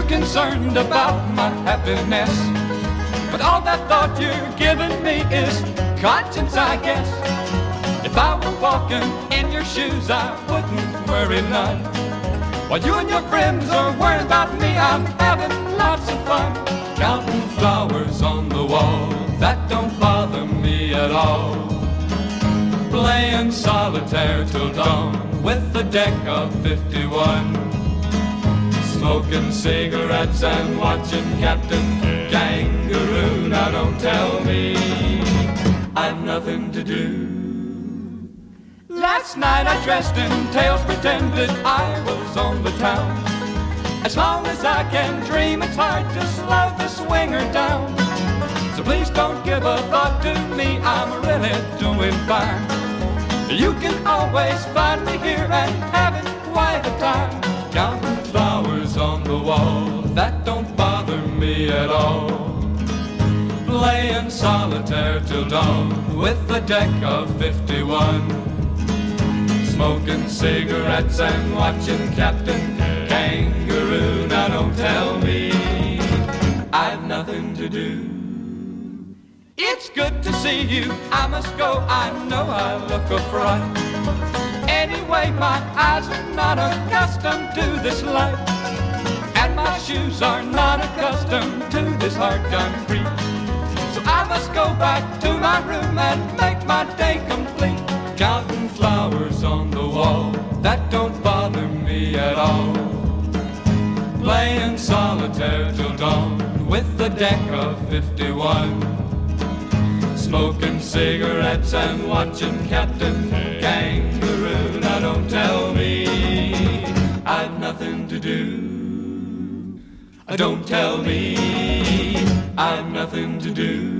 you're concerned about my happiness. But all that thought you're giving me is conscience, I guess. If I were walking in your shoes, I wouldn't worry none. While you and your friends are worrying about me, I'm having lots of fun. Counting flowers on the wall, that don't bother me at all. Playing solitaire till dawn with a deck of 51. Smoking cigarettes and watching Captain Kangaroo. Now don't tell me I've nothing to do. Last night I dressed in tails, pretended I was on the town. As long as I can dream, it's hard to slow the swinger down. So please don't give a thought to me, I'm really doing fine. You can always find me here and having quite a time. Counting flowers on the wall, that don't bother me at all. Playing solitaire till dawn with a deck of 51. Smoking cigarettes and watching Captain Kangaroo. Now don't tell me I've nothing to do. It's good to see you, I must go, I know I look a fright. Anyway, my eyes are not accustomed to this light, and my shoes are not accustomed to this hard concrete. So I must go back to my room and make my day complete. Counting flowers on the wall, that don't bother me at all. Playing solitaire till dawn with a deck of 51. Smoking cigarettes and watching Captain Kangaroo. Now don't tell me I've nothing to do. Don't tell me I've nothing to do.